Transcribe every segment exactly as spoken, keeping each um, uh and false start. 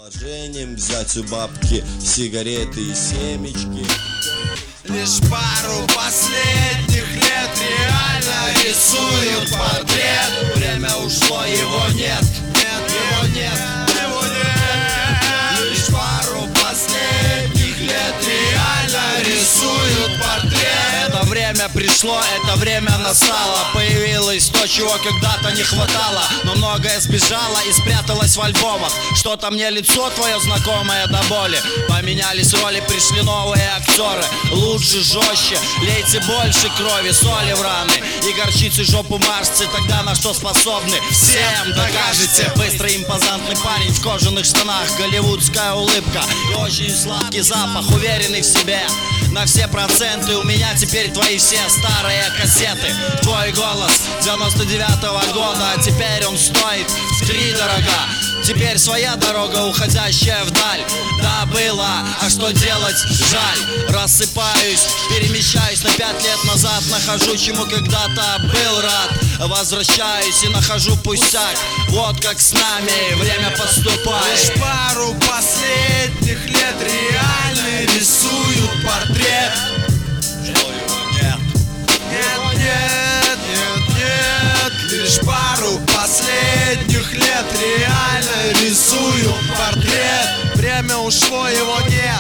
Положением взять у бабки сигареты и семечки. Лишь пару последних лет реально рисуют портрет. Время ушло, его нет, нет, его нет, его нет. Лишь пару последних лет реально рисуют портрет. Это время пришло, это время настало. Появилось то, чего когда-то не хватало. Но многое сбежало и спряталось в альбомах. Что-то мне лицо твое знакомое до боли. Поменялись роли, пришли новые актеры. Лучше, жестче, лейте больше крови, соли в раны и горчицы жопу мажьте. Тогда на что способны, всем докажете. Быстрый импозантный парень в кожаных штанах, голливудская улыбка и очень сладкий запах, уверенный в себе на все проценты. У меня теперь твои все старые кассеты. Твой голос девяносто девятого года, а теперь он стоит втридорога. Теперь своя дорога, уходящая вдаль. Да, было, а что делать, жаль. Рассыпаюсь, перемещаюсь на пять лет назад. Нахожу, чему когда-то был рад. Возвращаюсь и нахожу пустяк. Вот как с нами время поступает. Лишь пару последних лет реально рисуют портрет. Что его нет? Нет, нет, нет, нет. Лишь пару последних лет реально рисую портрет. Время ушло, его нет.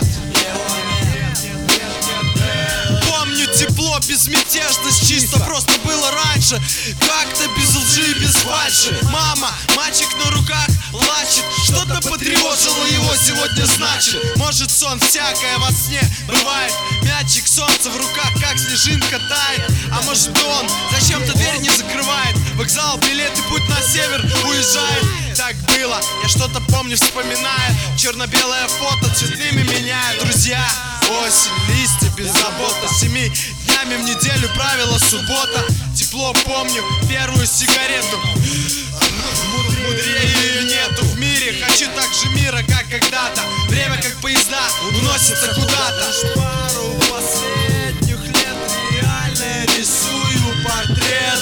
Помню тепло, безмятежность, чисто просто было раньше. Как-то без лжи, без фальши. Мама, мальчик на руках плачет. Что-то потревожило его сегодня, значит. Может, сон всякое во сне бывает. Мячик солнца в руках, как снежинка тает. А может, он зачем-то дверь не закрывает. Вокзал, билеты, путь на север уезжает. Так было, я что-то помню, вспоминаю. Черно-белое фото цветными меняю. Друзья, осень, листья, беззабота. Семи днями в неделю правила суббота. Тепло помню, первую сигарету. Мудрее ее нету в мире. Хочу так же мира, как когда-то. Время, как поезда, уносится куда-то. Пару последних лет реально рисую портрет.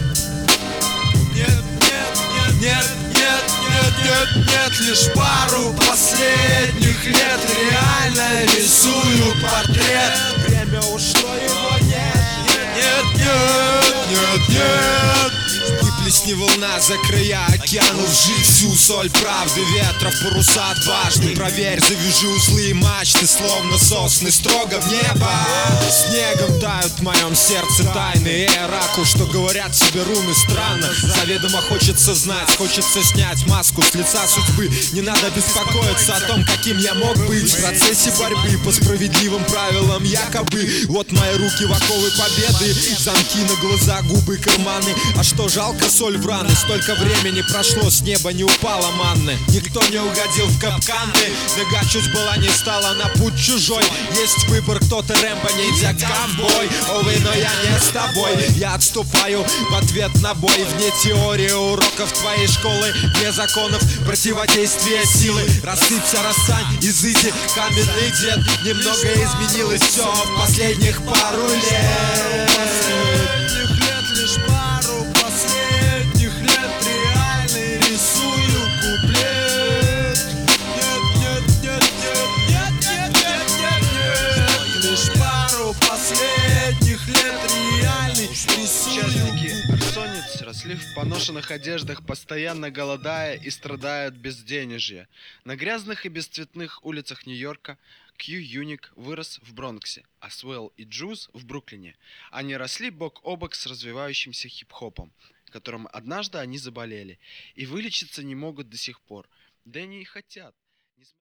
Нет, нет, нет, нет, нет, нет, нет, нет. Лишь пару последних лет реально рисую портрет. Время ушло, его нет. Нет, нет, нет, нет. Выплесни волна за края океанов, жить всю соль правды ветров, паруса отважны. Проверь, завяжи узлы и мачты, словно сосны, строго в небо. Снегом тают в моем сердце тайны и раку, что говорят себе руны странно. Заведомо хочется знать, хочется снять маску с лица судьбы. Не надо беспокоиться о том, каким я мог быть в процессе борьбы по справедливым правилам якобы. Вот мои руки в оковы победы, замки на глаза, губы, карманы. А что жалко соль в раны? Столько времени прошло, с неба не упала манны. Никто не угодил в капканы. Нога чуть была не стала на путь чужой. Есть выбор, кто-то Рэмбо, ниндзя, ковбой. Увы, но я не с тобой. Я отступаю в ответ на бой. Вне теории уроков твоей школы, вне законов противодействия силы. Рассыпься, рассань, изыди, каменный дед. Немного изменилось все в последних пару лет. Лишь пару последних лет реально рисую куплет. Нет, нет, нет, нет, нет, нет, нет, нет. Лишь пару последних лет реально рисую Участники бессонниц росли в поношенных одеждах, постоянно голодая и страдая от безденежья. На грязных и бесцветных улицах Нью-Йорка Q-Юник вырос в Бронксе, а Свел и Джуз в Бруклине. Они росли бок о бок с развивающимся хип-хопом, которым однажды они заболели, и вылечиться не могут до сих пор. Да они и хотят.